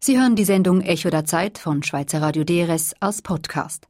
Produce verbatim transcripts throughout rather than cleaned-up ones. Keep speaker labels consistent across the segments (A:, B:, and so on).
A: Sie hören die Sendung Echo der Zeit von Schweizer Radio D R S als Podcast.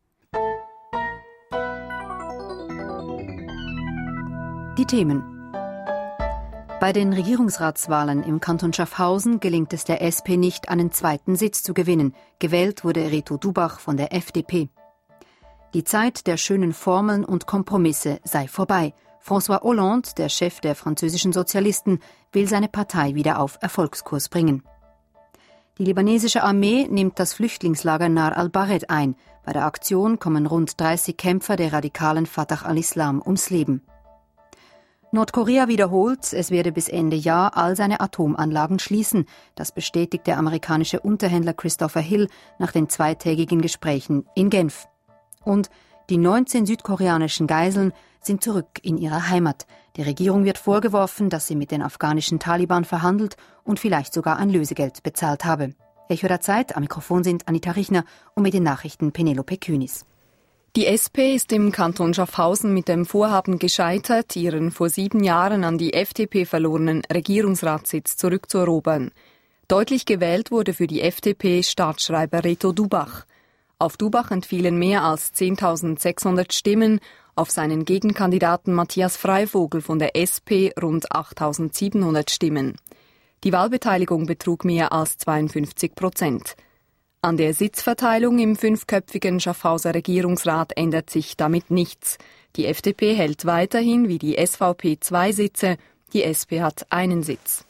A: Die Themen. Bei den Regierungsratswahlen im Kanton Schaffhausen gelingt es der S P nicht, einen zweiten Sitz zu gewinnen. Gewählt wurde Reto Dubach von der F D P. Die Zeit der schönen Formeln und Kompromisse sei vorbei. François Hollande, der Chef der französischen Sozialisten, will seine Partei wieder auf Erfolgskurs bringen. Die libanesische Armee nimmt das Flüchtlingslager Nar al-Bared ein. Bei der Aktion kommen rund dreißig Kämpfer der radikalen Fatah al-Islam ums Leben. Nordkorea wiederholt, es werde bis Ende Jahr all seine Atomanlagen schließen. Das bestätigt der amerikanische Unterhändler Christopher Hill nach den zweitägigen Gesprächen in Genf. Und die neunzehn südkoreanischen Geiseln sind zurück in ihrer Heimat. Die Regierung wird vorgeworfen, dass sie mit den afghanischen Taliban verhandelt und vielleicht sogar ein Lösegeld bezahlt habe. Echo der Zeit, am Mikrofon sind Anita Richner und mit den Nachrichten Penelope Künis.
B: Die S P ist im Kanton Schaffhausen mit dem Vorhaben gescheitert, ihren vor sieben Jahren an die F D P verlorenen Regierungsratssitz zurückzuerobern. Deutlich gewählt wurde für die F D P Staatsschreiber Reto Dubach. Auf Dubach entfielen mehr als zehntausendsechshundert Stimmen, auf seinen Gegenkandidaten Matthias Freivogel von der S P rund achttausendsiebenhundert Stimmen. Die Wahlbeteiligung betrug mehr als zweiundfünfzig Prozent. An der Sitzverteilung im fünfköpfigen Schaffhauser Regierungsrat ändert sich damit nichts. Die F D P hält weiterhin wie die S V P zwei Sitze, die S P hat einen Sitz.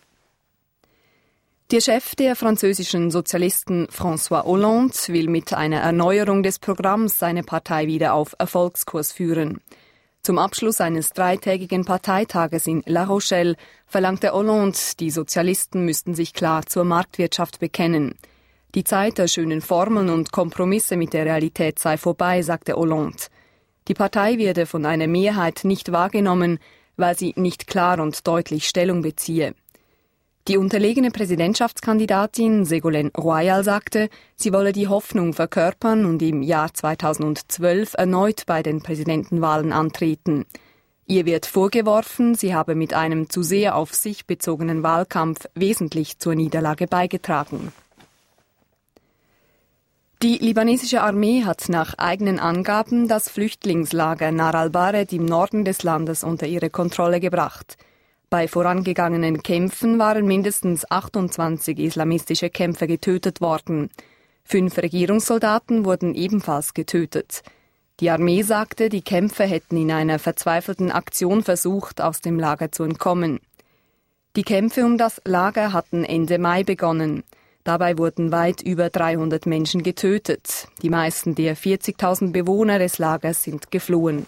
B: Der Chef der französischen Sozialisten François Hollande will mit einer Erneuerung des Programms seine Partei wieder auf Erfolgskurs führen. Zum Abschluss eines dreitägigen Parteitages in La Rochelle verlangte Hollande, die Sozialisten müssten sich klar zur Marktwirtschaft bekennen. Die Zeit der schönen Formeln und Kompromisse mit der Realität sei vorbei, sagte Hollande. Die Partei werde von einer Mehrheit nicht wahrgenommen, weil sie nicht klar und deutlich Stellung beziehe. Die unterlegene Präsidentschaftskandidatin Ségolène Royal sagte, sie wolle die Hoffnung verkörpern und im Jahr zweitausendzwölf erneut bei den Präsidentenwahlen antreten. Ihr wird vorgeworfen, sie habe mit einem zu sehr auf sich bezogenen Wahlkampf wesentlich zur Niederlage beigetragen. Die libanesische Armee hat nach eigenen Angaben das Flüchtlingslager Nar al-Bared im Norden des Landes unter ihre Kontrolle gebracht. Bei vorangegangenen Kämpfen waren mindestens achtundzwanzig islamistische Kämpfer getötet worden. Fünf Regierungssoldaten wurden ebenfalls getötet. Die Armee sagte, die Kämpfer hätten in einer verzweifelten Aktion versucht, aus dem Lager zu entkommen. Die Kämpfe um das Lager hatten Ende Mai begonnen. Dabei wurden weit über dreihundert Menschen getötet. Die meisten der vierzigtausend Bewohner des Lagers sind geflohen.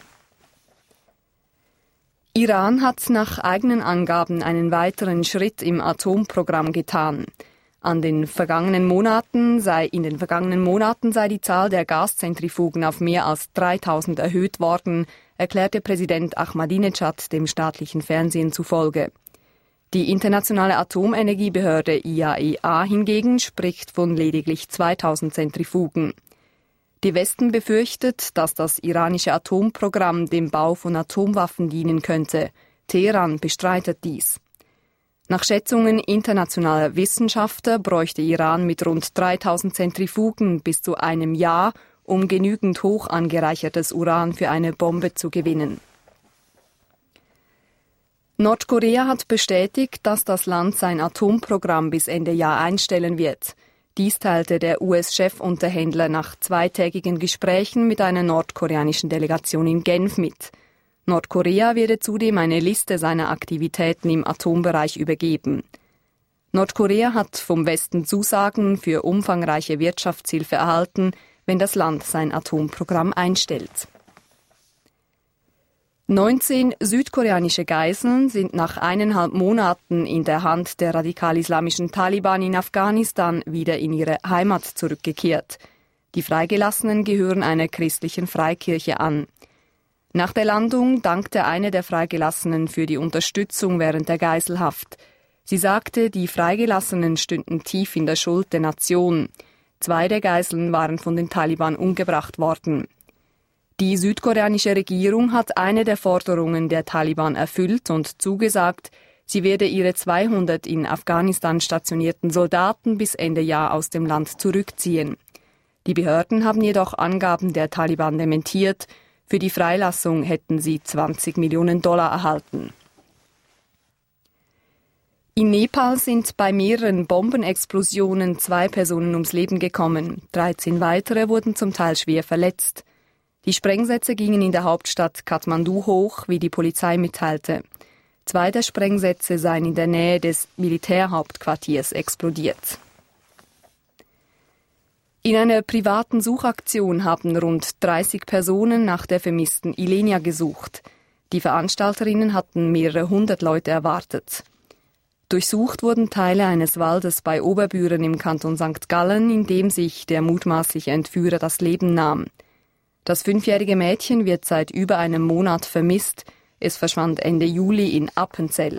B: Iran hat nach eigenen Angaben einen weiteren Schritt im Atomprogramm getan. An den vergangenen Monaten sei, in den vergangenen Monaten sei die Zahl der Gaszentrifugen auf mehr als dreitausend erhöht worden, erklärte Präsident Ahmadinejad dem staatlichen Fernsehen zufolge. Die internationale Atomenergiebehörde I A E A hingegen spricht von lediglich zweitausend Zentrifugen. Die Westen befürchtet, dass das iranische Atomprogramm dem Bau von Atomwaffen dienen könnte. Teheran bestreitet dies. Nach Schätzungen internationaler Wissenschaftler bräuchte Iran mit rund dreitausend Zentrifugen bis zu einem Jahr, um genügend hoch angereichertes Uran für eine Bombe zu gewinnen. Nordkorea hat bestätigt, dass das Land sein Atomprogramm bis Ende Jahr einstellen wird. Dies teilte der U S-Chefunterhändler nach zweitägigen Gesprächen mit einer nordkoreanischen Delegation in Genf mit. Nordkorea werde zudem eine Liste seiner Aktivitäten im Atombereich übergeben. Nordkorea hat vom Westen Zusagen für umfangreiche Wirtschaftshilfe erhalten, wenn das Land sein Atomprogramm einstellt. neunzehn südkoreanische Geiseln sind nach eineinhalb Monaten in der Hand der radikal-islamischen Taliban in Afghanistan wieder in ihre Heimat zurückgekehrt. Die Freigelassenen gehören einer christlichen Freikirche an. Nach der Landung dankte eine der Freigelassenen für die Unterstützung während der Geiselhaft. Sie sagte, die Freigelassenen stünden tief in der Schuld der Nation. Zwei der Geiseln waren von den Taliban umgebracht worden. Die südkoreanische Regierung hat eine der Forderungen der Taliban erfüllt und zugesagt, Sie werde ihre zweihundert in Afghanistan stationierten Soldaten bis Ende Jahr aus dem Land zurückziehen. Die Behörden haben jedoch Angaben der Taliban dementiert. Für die Freilassung hätten sie zwanzig Millionen Dollar erhalten. In Nepal sind bei mehreren Bombenexplosionen zwei Personen ums Leben gekommen. dreizehn weitere wurden zum Teil schwer verletzt. Die Sprengsätze gingen in der Hauptstadt Kathmandu hoch, wie die Polizei mitteilte. Zwei der Sprengsätze seien in der Nähe des Militärhauptquartiers explodiert. In einer privaten Suchaktion haben rund dreißig Personen nach der vermissten Ilenia gesucht. Die Veranstalterinnen hatten mehrere hundert Leute erwartet. Durchsucht wurden Teile eines Waldes bei Oberbüren im Kanton Sankt Gallen, in dem sich der mutmaßliche Entführer das Leben nahm. Das fünfjährige Mädchen wird seit über einem Monat vermisst. Es verschwand Ende Juli in Appenzell.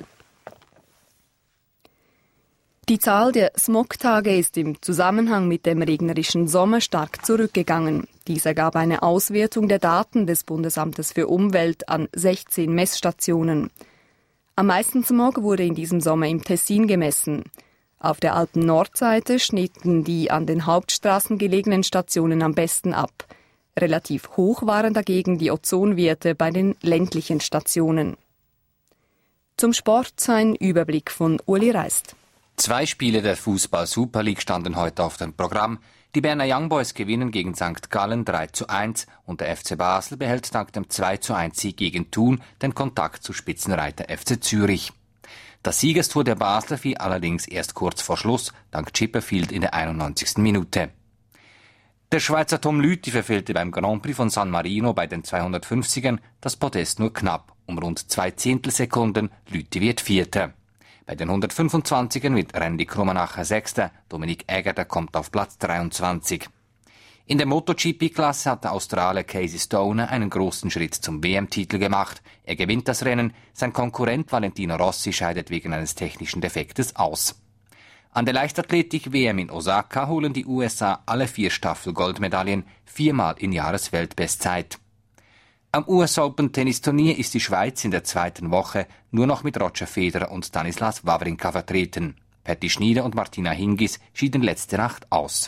B: Die Zahl der Smogtage ist im Zusammenhang mit dem regnerischen Sommer stark zurückgegangen. Dies ergab eine Auswertung der Daten des Bundesamtes für Umwelt an sechzehn Messstationen. Am meisten Smog wurde in diesem Sommer im Tessin gemessen. Auf der Alpen-Nordseite schnitten die an den Hauptstraßen gelegenen Stationen am besten ab. Relativ hoch waren dagegen die Ozonwerte bei den ländlichen Stationen. Zum Sport ein Überblick von Uli Reist.
C: Zwei Spiele der Fußball-Super League standen heute auf dem Programm. Die Berner Young Boys gewinnen gegen Sankt Gallen drei zu eins und der F C Basel behält dank dem zwei zu eins Sieg gegen Thun den Kontakt zu Spitzenreiter F C Zürich. Das Siegestor der Basler fiel allerdings erst kurz vor Schluss, dank Chipperfield in der einundneunzigsten Minute. Der Schweizer Tom Lüthi verfehlte beim Grand Prix von San Marino bei den zweihundertfünfzigern das Podest nur knapp, um rund zwei Zehntelsekunden. Lüthi wird Vierter. Bei den hundertfünfundzwanzigern wird Randy Krummenacher Sechster, Dominik Egger kommt auf Platz dreiundzwanzig. In der MotoGP-Klasse hat der Australier Casey Stoner einen großen Schritt zum W M-Titel gemacht. Er gewinnt das Rennen, sein Konkurrent Valentino Rossi scheidet wegen eines technischen Defektes aus. An der Leichtathletik-W M in Osaka holen die U S A alle vier Staffel-Goldmedaillen, viermal in Jahresweltbestzeit. Am U S Open-Tennisturnier ist die Schweiz in der zweiten Woche nur noch mit Roger Federer und Stanislas Wawrinka vertreten. Patti Schnieder und Martina Hingis schieden letzte Nacht aus.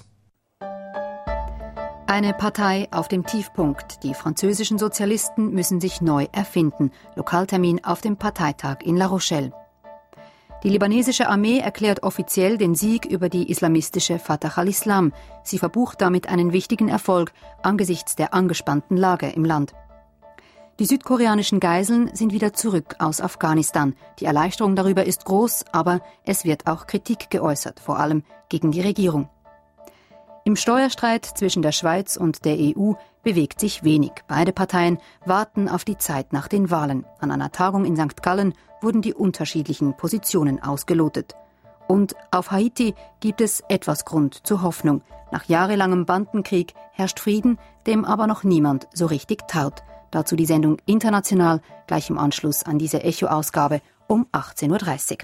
A: Eine Partei auf dem Tiefpunkt. Die französischen Sozialisten müssen sich neu erfinden. Lokaltermin auf dem Parteitag in La Rochelle. Die libanesische Armee erklärt offiziell den Sieg über die islamistische Fatah al-Islam. Sie verbucht damit einen wichtigen Erfolg angesichts der angespannten Lage im Land. Die südkoreanischen Geiseln sind wieder zurück aus Afghanistan. Die Erleichterung darüber ist groß, aber es wird auch Kritik geäußert, vor allem gegen die Regierung. Im Steuerstreit zwischen der Schweiz und der E U bewegt sich wenig. Beide Parteien warten auf die Zeit nach den Wahlen. An einer Tagung in Sankt Gallen wurden die unterschiedlichen Positionen ausgelotet. Und auf Haiti gibt es etwas Grund zur Hoffnung. Nach jahrelangem Bandenkrieg herrscht Frieden, dem aber noch niemand so richtig traut. Dazu die Sendung International, gleich im Anschluss an diese Echo-Ausgabe um achtzehn Uhr dreißig.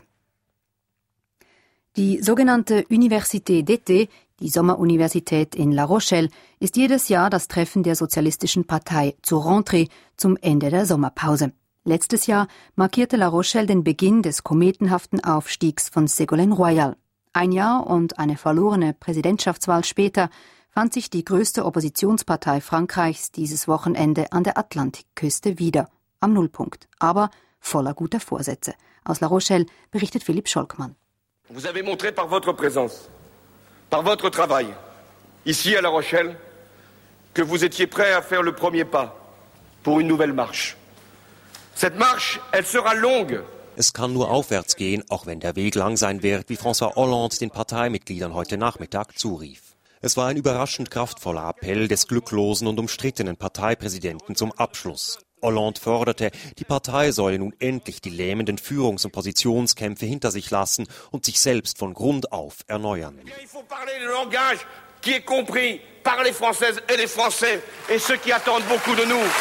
A: Die sogenannte Université d'été, die Sommeruniversität in La Rochelle, ist jedes Jahr das Treffen der Sozialistischen Partei zur Rentrée zum Ende der Sommerpause. Letztes Jahr markierte La Rochelle den Beginn des kometenhaften Aufstiegs von Ségolène Royal. Ein Jahr und eine verlorene Präsidentschaftswahl später fand sich die größte Oppositionspartei Frankreichs dieses Wochenende an der Atlantikküste wieder, am Nullpunkt, aber voller guter Vorsätze. Aus La Rochelle berichtet Philipp Scholkmann.
D: Vous avez montré par votre présence, par votre travail, ici à La Rochelle, que vous étiez prêt à faire le premier pas pour une nouvelle marche. Cette marche, elle sera longue.
E: Es kann nur aufwärts gehen, auch wenn der Weg lang sein wird, wie François Hollande den Parteimitgliedern heute Nachmittag zurief. Es war ein überraschend kraftvoller Appell des glücklosen und umstrittenen Parteipräsidenten zum Abschluss. Hollande forderte, die Partei solle nun endlich die lähmenden Führungs- und Positionskämpfe hinter sich lassen und sich selbst von Grund auf erneuern.
D: Il faut parler le langage qui est compris par les Françaises et les Français et ceux qui attendent beaucoup de nous.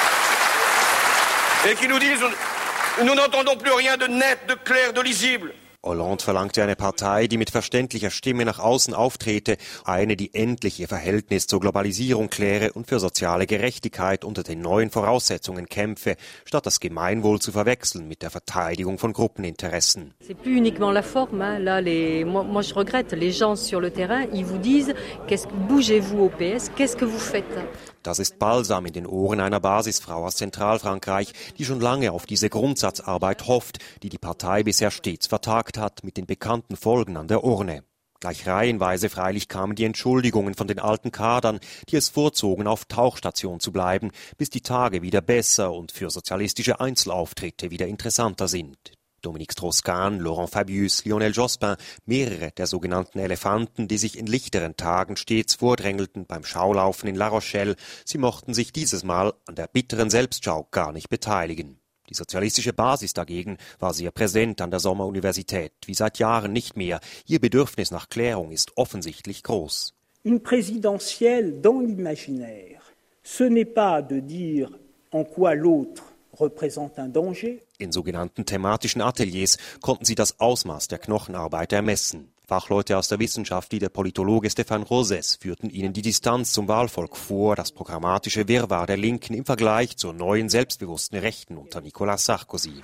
D: Et qui nous disent, nous n'entendons plus rien de net, de clair, de lisible.
E: Hollande verlangte eine Partei, die mit verständlicher Stimme nach außen auftrete, eine, die endlich ihr Verhältnis zur Globalisierung kläre und für soziale Gerechtigkeit unter den neuen Voraussetzungen kämpfe, statt das Gemeinwohl zu verwechseln mit der Verteidigung von Gruppeninteressen.
F: C'est plus uniquement la forme, hein. Là, les, moi, moi je regrette, les gens sur le terrain, ils vous disent, qu'est-ce, bougez-vous au P S, qu'est-ce que vous faites?
E: Das ist Balsam in den Ohren einer Basisfrau aus Zentralfrankreich, die schon lange auf diese Grundsatzarbeit hofft, die die Partei bisher stets vertagt hat, mit den bekannten Folgen an der Urne. Gleich reihenweise freilich kamen die Entschuldigungen von den alten Kadern, die es vorzogen, auf Tauchstation zu bleiben, bis die Tage wieder besser und für sozialistische Einzelauftritte wieder interessanter sind. Dominique Strauss-Kahn, Laurent Fabius, Lionel Jospin, mehrere der sogenannten Elefanten, die sich in lichteren Tagen stets vordrängelten beim Schaulaufen in La Rochelle, sie mochten sich dieses Mal an der bitteren Selbstschau gar nicht beteiligen. Die sozialistische Basis dagegen war sehr präsent an der Sommeruniversität, wie seit Jahren nicht mehr. Ihr Bedürfnis nach Klärung ist offensichtlich groß.
G: Une présidentielle dans l'imaginaire, ce n'est pas de dire en quoi l'autre représente un danger.
E: In sogenannten thematischen Ateliers konnten sie das Ausmaß der Knochenarbeit ermessen. Fachleute aus der Wissenschaft wie der Politologe Stéphane Rosès führten ihnen die Distanz zum Wahlvolk vor, das programmatische Wirrwarr der Linken im Vergleich zur neuen, selbstbewussten Rechten unter Nicolas Sarkozy.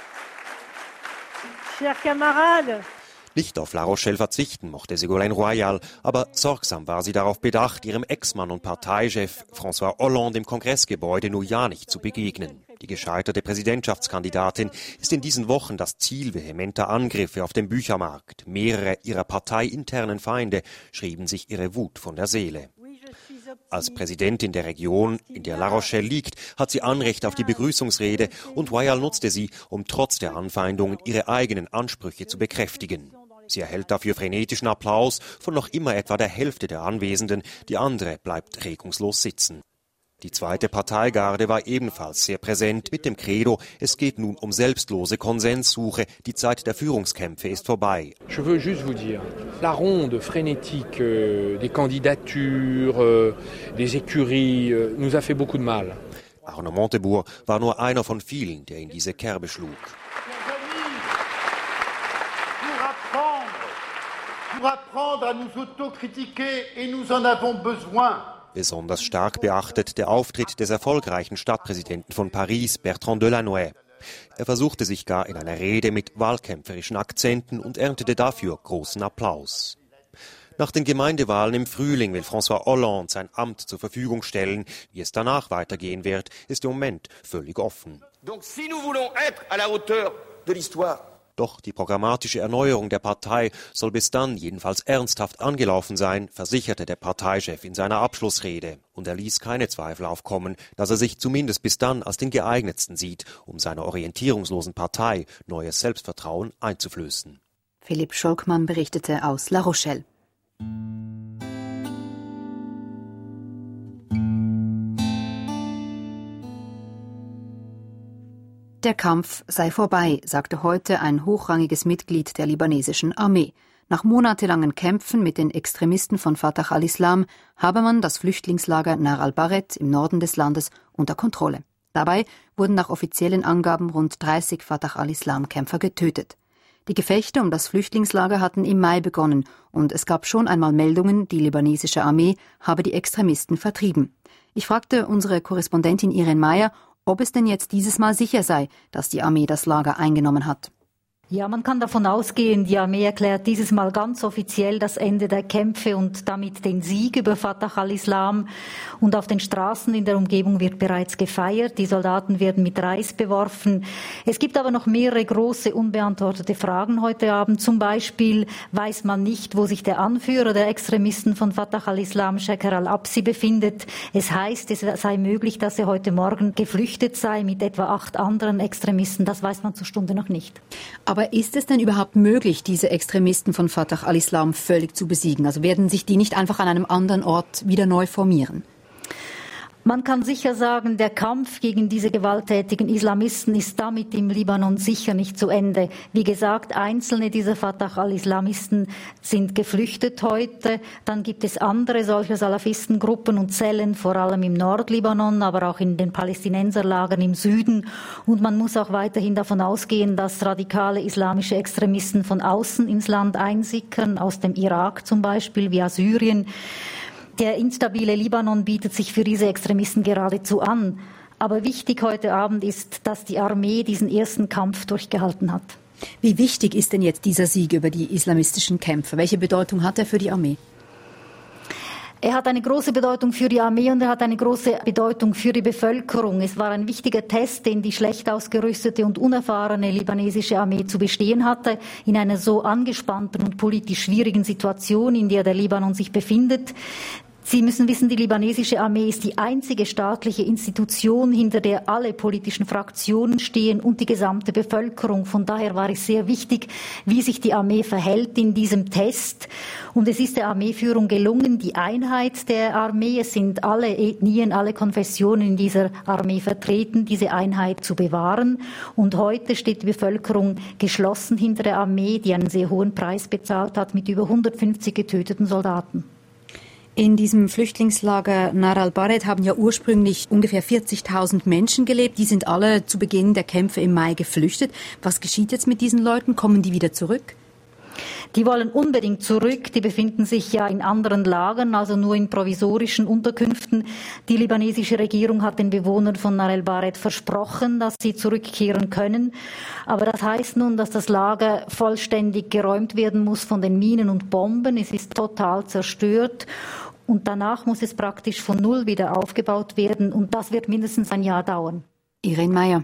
G: Chers camarades,
E: Nicht auf La Rochelle verzichten mochte Ségolène Royal, aber sorgsam war sie darauf bedacht, ihrem Ex-Mann und Parteichef François Hollande im Kongressgebäude nur ja nicht zu begegnen. Die gescheiterte Präsidentschaftskandidatin ist in diesen Wochen das Ziel vehementer Angriffe auf dem Büchermarkt. Mehrere ihrer parteiinternen Feinde schrieben sich ihre Wut von der Seele. Als Präsidentin der Region, in der La Rochelle liegt, hat sie Anrecht auf die Begrüßungsrede und Royal nutzte sie, um trotz der Anfeindungen ihre eigenen Ansprüche zu bekräftigen. Sie erhält dafür frenetischen Applaus von noch immer etwa der Hälfte der Anwesenden, die andere bleibt regungslos sitzen. Die zweite Parteigarde war ebenfalls sehr präsent mit dem Credo, es geht nun um selbstlose Konsenssuche, die Zeit der Führungskämpfe ist vorbei.
H: Je veux juste vous dire, la ronde frénétique euh, des candidatures, euh, des écuries, euh, nous a fait beaucoup de mal.
E: Arnaud Montebourg war nur einer von vielen, der in diese Kerbe schlug.
I: Pour apprendre à nous autocritiquer et nous en avons besoin.
E: Besonders stark beachtet der Auftritt des erfolgreichen Stadtpräsidenten von Paris, Bertrand Delanoë. Er versuchte sich gar in einer Rede mit wahlkämpferischen Akzenten und erntete dafür großen Applaus. Nach den Gemeindewahlen im Frühling will François Hollande sein Amt zur Verfügung stellen. Wie es danach weitergehen wird, ist im Moment völlig offen.
D: Donc si nous voulons être à la hauteur de l'histoire,
E: Doch die programmatische Erneuerung der Partei soll bis dann jedenfalls ernsthaft angelaufen sein, versicherte der Parteichef in seiner Abschlussrede. Und er ließ keine Zweifel aufkommen, dass er sich zumindest bis dann als den geeignetsten sieht, um seiner orientierungslosen Partei neues Selbstvertrauen einzuflößen.
A: Philipp Scholkmann berichtete aus La Rochelle. Der Kampf sei vorbei, sagte heute ein hochrangiges Mitglied der libanesischen Armee. Nach monatelangen Kämpfen mit den Extremisten von Fatah al-Islam habe man das Flüchtlingslager Nar al-Bared im Norden des Landes unter Kontrolle. Dabei wurden nach offiziellen Angaben rund dreißig Fatah al-Islam-Kämpfer getötet. Die Gefechte um das Flüchtlingslager hatten im Mai begonnen und es gab schon einmal Meldungen, die libanesische Armee habe die Extremisten vertrieben. Ich fragte unsere Korrespondentin Irene Meyer, ob es denn jetzt dieses Mal sicher sei, dass die Armee das Lager eingenommen hat.
J: Ja, man kann davon ausgehen, die Armee erklärt dieses Mal ganz offiziell das Ende der Kämpfe und damit den Sieg über Fatah al-Islam. Und auf den Straßen in der Umgebung wird bereits gefeiert. Die Soldaten werden mit Reis beworfen. Es gibt aber noch mehrere große unbeantwortete Fragen heute Abend. Zum Beispiel weiß man nicht, wo sich der Anführer der Extremisten von Fatah al-Islam, Sheikh al-Absi, befindet. Es heißt, es sei möglich, dass er heute Morgen geflüchtet sei mit etwa acht anderen Extremisten. Das weiß man zur Stunde noch nicht.
A: Aber ist es denn überhaupt möglich, diese Extremisten von Fatah al-Islam völlig zu besiegen? Also werden sich die nicht einfach an einem anderen Ort wieder neu formieren?
J: Man kann sicher sagen, der Kampf gegen diese gewalttätigen Islamisten ist damit im Libanon sicher nicht zu Ende. Wie gesagt, einzelne dieser Fatah al-Islamisten sind geflüchtet heute. Dann gibt es andere solcher Salafistengruppen und Zellen, vor allem im Nordlibanon, aber auch in den Palästinenserlagern im Süden. Und man muss auch weiterhin davon ausgehen, dass radikale islamische Extremisten von außen ins Land einsickern, aus dem Irak zum Beispiel, via Syrien. Der instabile Libanon bietet sich für diese Extremisten geradezu an. Aber wichtig heute Abend ist, dass die Armee diesen ersten Kampf durchgehalten hat.
A: Wie wichtig ist denn jetzt dieser Sieg über die islamistischen Kämpfer? Welche Bedeutung hat er für die Armee?
J: Er hat eine große Bedeutung für die Armee und er hat eine große Bedeutung für die Bevölkerung. Es war ein wichtiger Test, den die schlecht ausgerüstete und unerfahrene libanesische Armee zu bestehen hatte, in einer so angespannten und politisch schwierigen Situation, in der der Libanon sich befindet. Sie müssen wissen, die libanesische Armee ist die einzige staatliche Institution, hinter der alle politischen Fraktionen stehen und die gesamte Bevölkerung. Von daher war es sehr wichtig, wie sich die Armee verhält in diesem Test. Und es ist der Armeeführung gelungen, die Einheit der Armee, es sind alle Ethnien, alle Konfessionen in dieser Armee vertreten, diese Einheit zu bewahren. Und heute steht die Bevölkerung geschlossen hinter der Armee, die einen sehr hohen Preis bezahlt hat, mit über hundertfünfzig getöteten Soldaten.
A: In diesem Flüchtlingslager Nar al-Bared haben ja ursprünglich ungefähr vierzigtausend Menschen gelebt. Die sind alle zu Beginn der Kämpfe im Mai geflüchtet. Was geschieht jetzt mit diesen Leuten? Kommen die wieder zurück?
J: Die wollen unbedingt zurück. Die befinden sich ja in anderen Lagern, also nur in provisorischen Unterkünften. Die libanesische Regierung hat den Bewohnern von Nar al-Bared versprochen, dass sie zurückkehren können. Aber das heißt nun, dass das Lager vollständig geräumt werden muss von den Minen und Bomben. Es ist total zerstört. Und danach muss es praktisch von Null wieder aufgebaut werden. Und das wird mindestens ein Jahr dauern.
A: Irene Meyer.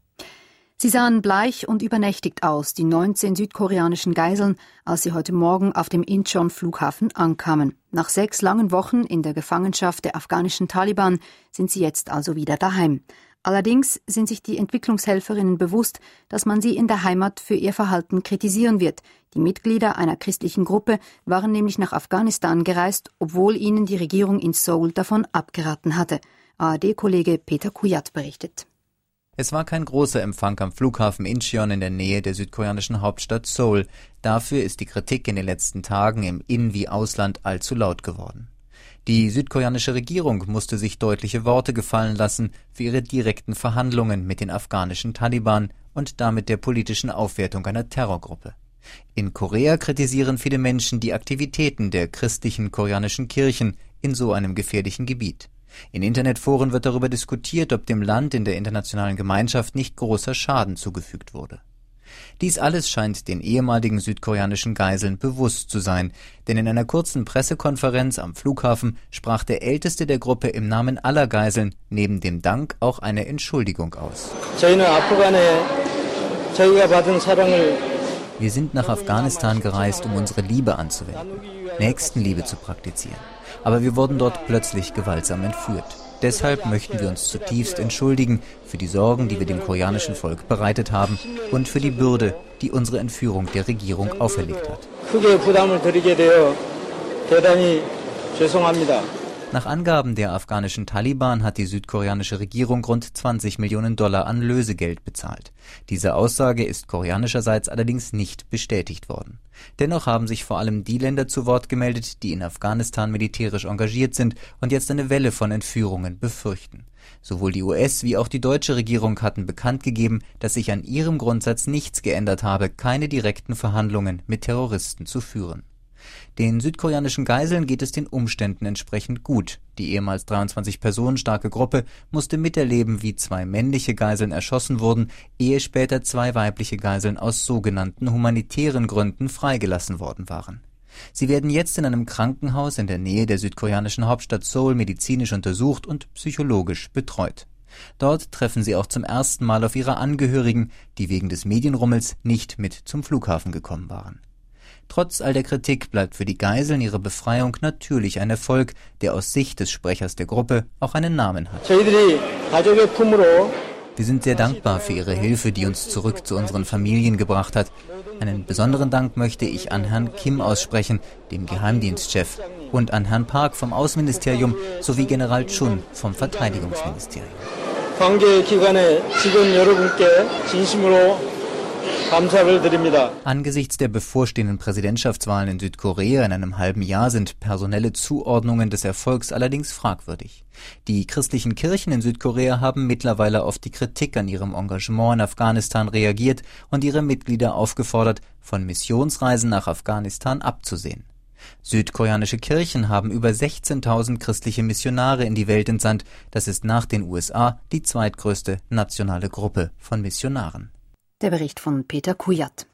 A: Sie sahen bleich und übernächtigt aus, die neunzehn südkoreanischen Geiseln, als sie heute Morgen auf dem Incheon-Flughafen ankamen. Nach sechs langen Wochen in der Gefangenschaft der afghanischen Taliban sind sie jetzt also wieder daheim. Allerdings sind sich die Entwicklungshelferinnen bewusst, dass man sie in der Heimat für ihr Verhalten kritisieren wird. Die Mitglieder einer christlichen Gruppe waren nämlich nach Afghanistan gereist, obwohl ihnen die Regierung in Seoul davon abgeraten hatte. A R D-Kollege Peter Kujat berichtet.
K: Es war kein großer Empfang am Flughafen Incheon in der Nähe der südkoreanischen Hauptstadt Seoul. Dafür ist die Kritik in den letzten Tagen im In- wie Ausland allzu laut geworden. Die südkoreanische Regierung musste sich deutliche Worte gefallen lassen für ihre direkten Verhandlungen mit den afghanischen Taliban und damit der politischen Aufwertung einer Terrorgruppe. In Korea kritisieren viele Menschen die Aktivitäten der christlichen koreanischen Kirchen in so einem gefährlichen Gebiet. In Internetforen wird darüber diskutiert, ob dem Land in der internationalen Gemeinschaft nicht großer Schaden zugefügt wurde. Dies alles scheint den ehemaligen südkoreanischen Geiseln bewusst zu sein, denn in einer kurzen Pressekonferenz am Flughafen sprach der Älteste der Gruppe im Namen aller Geiseln neben dem Dank auch eine Entschuldigung aus. Wir sind nach Afghanistan gereist, um unsere Liebe anzuwenden, Nächstenliebe zu praktizieren. Aber wir wurden dort plötzlich gewaltsam entführt. Deshalb möchten wir uns zutiefst entschuldigen für die Sorgen, die wir dem koreanischen Volk bereitet haben und für die Bürde, die unsere Entführung der Regierung auferlegt hat. Nach Angaben der afghanischen Taliban hat die südkoreanische Regierung rund zwanzig Millionen Dollar an Lösegeld bezahlt. Diese Aussage ist koreanischerseits allerdings nicht bestätigt worden. Dennoch haben sich vor allem die Länder zu Wort gemeldet, die in Afghanistan militärisch engagiert sind und jetzt eine Welle von Entführungen befürchten. Sowohl die U S- wie auch die deutsche Regierung hatten bekannt gegeben, dass sich an ihrem Grundsatz nichts geändert habe, keine direkten Verhandlungen mit Terroristen zu führen. Den südkoreanischen Geiseln geht es den Umständen entsprechend gut. Die ehemals dreiundzwanzig Personen starke Gruppe musste miterleben, wie zwei männliche Geiseln erschossen wurden, ehe später zwei weibliche Geiseln aus sogenannten humanitären Gründen freigelassen worden waren. Sie werden jetzt in einem Krankenhaus in der Nähe der südkoreanischen Hauptstadt Seoul medizinisch untersucht und psychologisch betreut. Dort treffen sie auch zum ersten Mal auf ihre Angehörigen, die wegen des Medienrummels nicht mit zum Flughafen gekommen waren. Trotz all der Kritik bleibt für die Geiseln ihre Befreiung natürlich ein Erfolg, der aus Sicht des Sprechers der Gruppe auch einen Namen hat. Wir sind sehr dankbar für Ihre Hilfe, die uns zurück zu unseren Familien gebracht hat. Einen besonderen Dank möchte ich an Herrn Kim aussprechen, dem Geheimdienstchef, und an Herrn Park vom Außenministerium sowie General Chun vom Verteidigungsministerium. Angesichts der bevorstehenden Präsidentschaftswahlen in Südkorea in einem halben Jahr sind personelle Zuordnungen des Erfolgs allerdings fragwürdig. Die christlichen Kirchen in Südkorea haben mittlerweile auf die Kritik an ihrem Engagement in Afghanistan reagiert und ihre Mitglieder aufgefordert, von Missionsreisen nach Afghanistan abzusehen. Südkoreanische Kirchen haben über sechzehntausend christliche Missionare in die Welt entsandt. Das ist nach den U S A die zweitgrößte nationale Gruppe von Missionaren.
A: Der Bericht von Peter Kujat.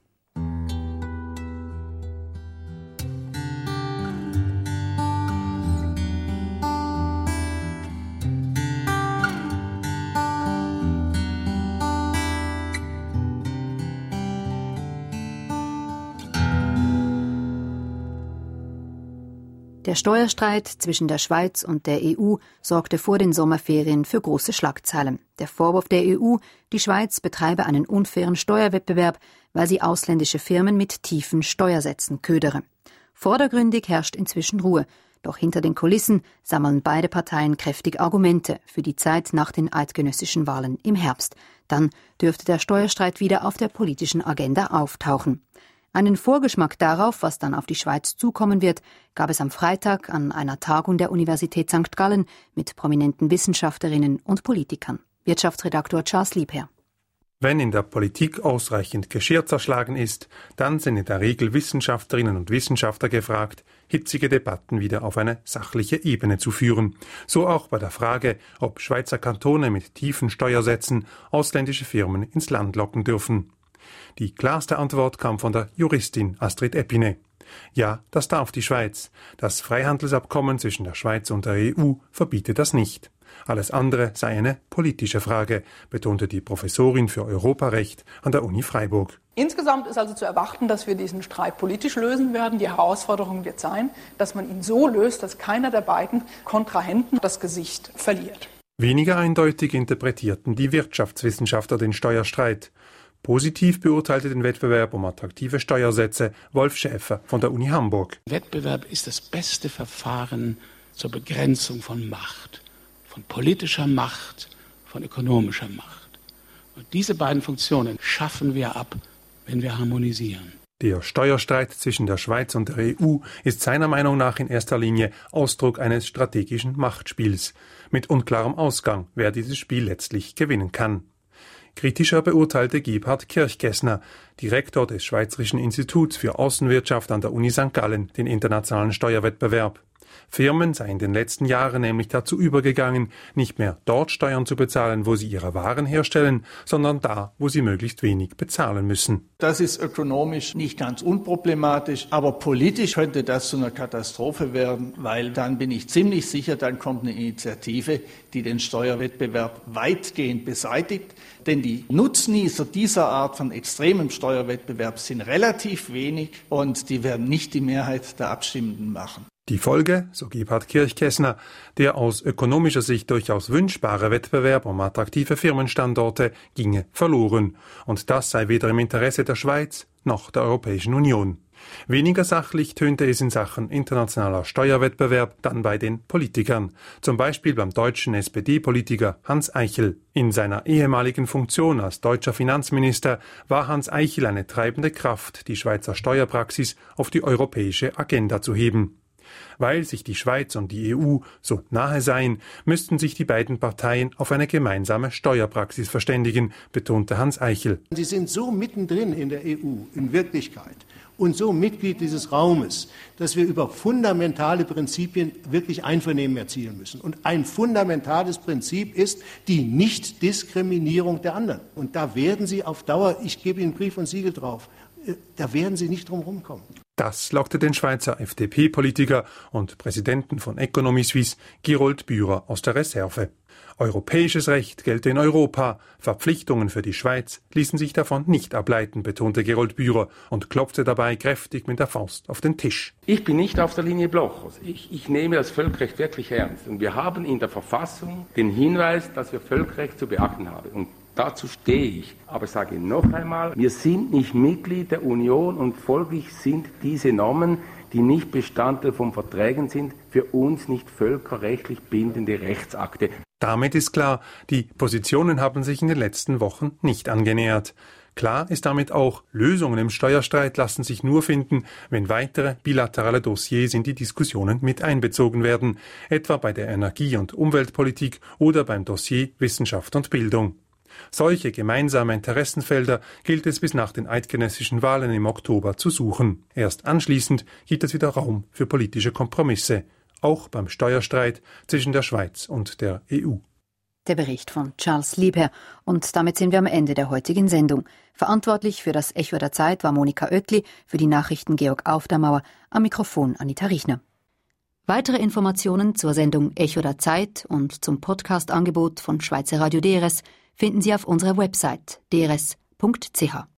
A: Der Steuerstreit zwischen der Schweiz und der E U sorgte vor den Sommerferien für große Schlagzeilen. Der Vorwurf der E U, die Schweiz betreibe einen unfairen Steuerwettbewerb, weil sie ausländische Firmen mit tiefen Steuersätzen ködere. Vordergründig herrscht inzwischen Ruhe, doch hinter den Kulissen sammeln beide Parteien kräftig Argumente für die Zeit nach den eidgenössischen Wahlen im Herbst. Dann dürfte der Steuerstreit wieder auf der politischen Agenda auftauchen. Einen Vorgeschmack darauf, was dann auf die Schweiz zukommen wird, gab es am Freitag an einer Tagung der Universität Sankt Gallen mit prominenten Wissenschaftlerinnen und Politikern. Wirtschaftsredaktor Charles Liebherr.
L: Wenn in der Politik ausreichend Geschirr zerschlagen ist, dann sind in der Regel Wissenschaftlerinnen und Wissenschaftler gefragt, hitzige Debatten wieder auf eine sachliche Ebene zu führen. So auch bei der Frage, ob Schweizer Kantone mit tiefen Steuersätzen ausländische Firmen ins Land locken dürfen. Die klarste Antwort kam von der Juristin Astrid Epine. Ja, das darf die Schweiz. Das Freihandelsabkommen zwischen der Schweiz und der E U verbietet das nicht. Alles andere sei eine politische Frage, betonte die Professorin für Europarecht an der Uni Freiburg.
M: Insgesamt ist also zu erwarten, dass wir diesen Streit politisch lösen werden. Die Herausforderung wird sein, dass man ihn so löst, dass keiner der beiden Kontrahenten das Gesicht verliert.
L: Weniger eindeutig interpretierten die Wirtschaftswissenschaftler den Steuerstreit. Positiv beurteilte den Wettbewerb um attraktive Steuersätze Wolf Schäfer von der Uni Hamburg.
N: Wettbewerb ist das beste Verfahren zur Begrenzung von Macht, von politischer Macht, von ökonomischer Macht. Und diese beiden Funktionen schaffen wir ab, wenn wir harmonisieren.
L: Der Steuerstreit zwischen der Schweiz und der E U ist seiner Meinung nach in erster Linie Ausdruck eines strategischen Machtspiels, mit unklarem Ausgang, wer dieses Spiel letztlich gewinnen kann. Kritischer beurteilte Gebhard Kirchgessner, Direktor des Schweizerischen Instituts für Außenwirtschaft an der Uni Sankt Gallen, den internationalen Steuerwettbewerb. Firmen seien in den letzten Jahren nämlich dazu übergegangen, nicht mehr dort Steuern zu bezahlen, wo sie ihre Waren herstellen, sondern da, wo sie möglichst wenig bezahlen müssen.
O: Das ist ökonomisch nicht ganz unproblematisch, aber politisch könnte das zu einer Katastrophe werden, weil dann bin ich ziemlich sicher, dann kommt eine Initiative, die den Steuerwettbewerb weitgehend beseitigt. Denn die Nutznießer dieser Art von extremem Steuerwettbewerb sind relativ wenig und die werden nicht die Mehrheit der Abstimmenden machen.
L: Die Folge, so Gebhard Kirchgessner, der aus ökonomischer Sicht durchaus wünschbare Wettbewerb um attraktive Firmenstandorte ginge verloren. Und das sei weder im Interesse der Schweiz noch der Europäischen Union. Weniger sachlich tönte es in Sachen internationaler Steuerwettbewerb dann bei den Politikern, zum Beispiel beim deutschen S P D-Politiker Hans Eichel. In seiner ehemaligen Funktion als deutscher Finanzminister war Hans Eichel eine treibende Kraft, die Schweizer Steuerpraxis auf die europäische Agenda zu heben. Weil sich die Schweiz und die E U so nahe seien, müssten sich die beiden Parteien auf eine gemeinsame Steuerpraxis verständigen, betonte Hans Eichel.
P: Sie sind so mittendrin in der E U, in Wirklichkeit, und so Mitglied dieses Raumes, dass wir über fundamentale Prinzipien wirklich Einvernehmen erzielen müssen. Und ein fundamentales Prinzip ist die Nichtdiskriminierung der anderen. Und da werden Sie auf Dauer, ich gebe Ihnen Brief und Siegel drauf, da werden Sie nicht drum rumkommen.
L: Das lockte den Schweizer F D P-Politiker und Präsidenten von Economy Suisse Gerold Bührer aus der Reserve. Europäisches Recht gelte in Europa, Verpflichtungen für die Schweiz ließen sich davon nicht ableiten, betonte Gerold Bührer und klopfte dabei kräftig mit der Faust auf den Tisch.
Q: Ich bin nicht auf der Linie Blochers. Ich, ich nehme das Völkerrecht wirklich ernst. Und wir haben in der Verfassung den Hinweis, dass wir Völkerrecht zu beachten haben. Und Dazu stehe ich. Aber sage noch einmal, wir sind nicht Mitglied der Union und folglich sind diese Normen, die nicht Bestandteil von Verträgen sind, für uns nicht völkerrechtlich bindende Rechtsakte.
L: Damit ist klar, die Positionen haben sich in den letzten Wochen nicht angenähert. Klar ist damit auch, Lösungen im Steuerstreit lassen sich nur finden, wenn weitere bilaterale Dossiers in die Diskussionen mit einbezogen werden, etwa bei der Energie- und Umweltpolitik oder beim Dossier Wissenschaft und Bildung. Solche gemeinsame Interessenfelder gilt es bis nach den eidgenössischen Wahlen im Oktober zu suchen. Erst anschließend gibt es wieder Raum für politische Kompromisse, auch beim Steuerstreit zwischen der Schweiz und der E U.
A: Der Bericht von Charles Liebherr. Und damit sind wir am Ende der heutigen Sendung. Verantwortlich für das Echo der Zeit war Monika Oetli, für die Nachrichten Georg Aufdermauer, am Mikrofon Anita Richner. Weitere Informationen zur Sendung Echo der Zeit und zum Podcast-Angebot von Schweizer Radio D R S finden Sie auf unserer Website d r s punkt c h.